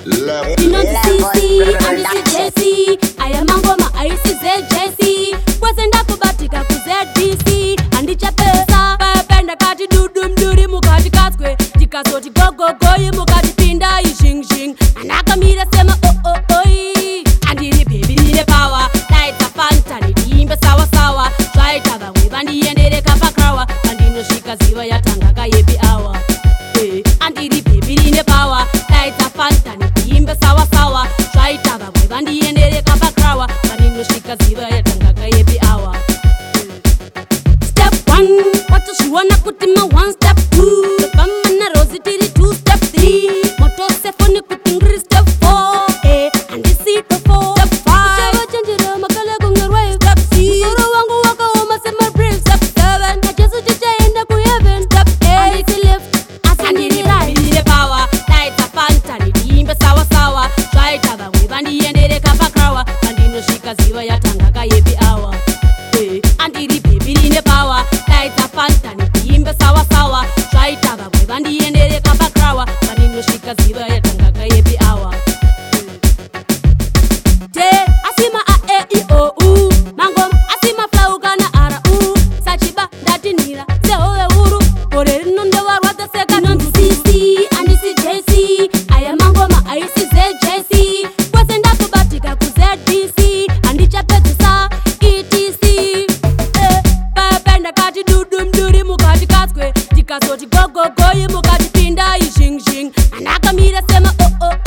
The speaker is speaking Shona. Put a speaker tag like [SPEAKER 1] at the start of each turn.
[SPEAKER 1] Inondisisi, andisi JC Aya mangoma aisi ZJC Kwezenda kubatika kuzDC Andicha pesa, penda kati dudu mduri mukati kaskwe Tikasoti gogo goyi mukati pinda ishing shing Anaka mira sema oh oh oi Andiri baby nile power Lights a fanta nidimbe sawa sawa Twaita bangwe bandi yendere kapa krawa Andino shika ziwa ya tangaka yepi awa Andiri baby nile power Lights a fanta nidimbe sawa sawa Twaita bangwe bandi yendere kapa krawa Andino shika ziwa ya tangaka yepi awa Step 1 Watu shuwana kutima 1 step 2 Pepama na rozi tiri 2 step 3 Moto sefoni kutingri step 4 Andisi to 4 step 5 Ishawa chanjira makala kungarwa step 6 Usoro wangu waka oma sema brave step 7 Najesu chicha enda kuyeven step 8 Andisi left Andiri right Nile power Lights a fanta nidimbe sawa sawa Twaita bangwe bandi yendere kapa krawa Andino shika ziwa ya tangaka yepi awa Andiri baby nile power Lights a fanta nidimbe sawa sawa Twaita bangwe bandi yendere kapa krawa Andino shika ziwa ya tangaka yepi awa Te asima a e i o u Mangom asima flauka na ara u Sachiba datinira se owe uru Kore nonde warwa te seka Inondisisi andisi JC Aya mangoma aisi ZJC Kwezenda kubatika kuzDC Andicha petisa ETC Penda kati dudu mduri mukati kaskwe Tikasoti gogo goyi mukati pinda ishing shing Anaka mira sema oh oh